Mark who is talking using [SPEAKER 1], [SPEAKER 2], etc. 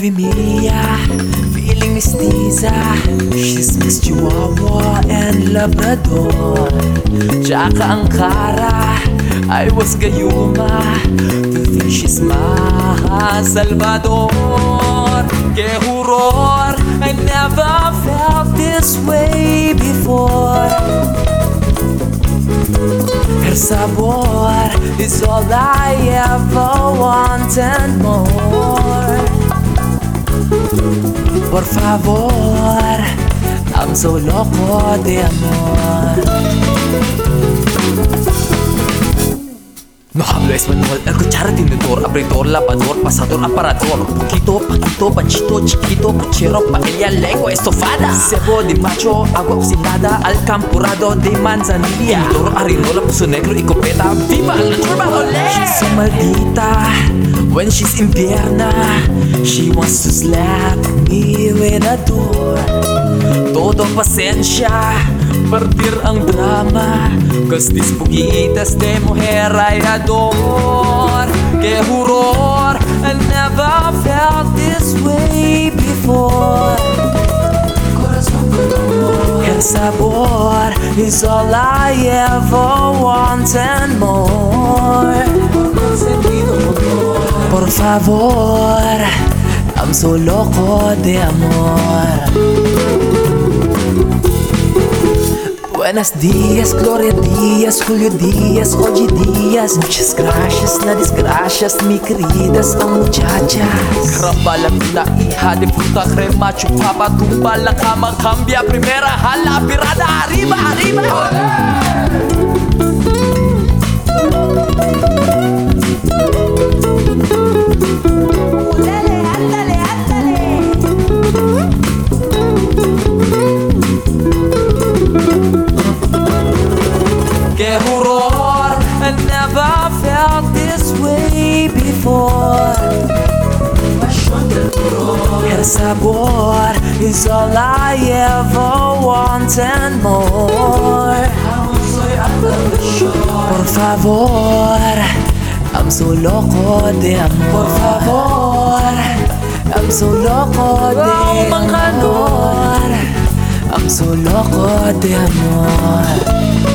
[SPEAKER 1] Movie Mia, feeling mestiza. She's Miss Chihuahua and Labrador. Tsaka ang Kara ay was gayuma. To think she's my Salvador. Que horror, I never felt this way before. Her sabor is all I ever want and more. Por favor, I'm so loco de amor. No hablo español, el cuchara, tenedor, abridor, lavador, pasador, aparador. Poquito, paquito, panchito, chiquito, puchero, paella, lengua estofada. Cebo de macho, agua oxidada, alcampurado de manzanilla. Toro, harinola, puso negro y copeta. ¡Viva la turba olé! She's so maldita when she's in Vienna. She wants to slap me with a door. Todo pasensya, partir ang drama. Cause these pugitas de mujer ay ador. Que horror, I never felt this way before. Her sabor is all I ever want and more. Por favor, I'm so loco de amor. Buenos días, Gloria Díaz, Julio Díaz, Oye Díaz. Muchas gracias, las desgracias, mi queridas muchachas. Caramba, la hija de puta crema, chupaba, tumba la cama, cambia primera, jala, pirada, arriba, arriba.
[SPEAKER 2] Dale, ándale, ándale.
[SPEAKER 1] Que horror, I never felt this way before. Her sabor is all I ever want and more. Por favor, I'm so loco de amor. Por favor, I'm so loco de amor. I'm so loco de amor.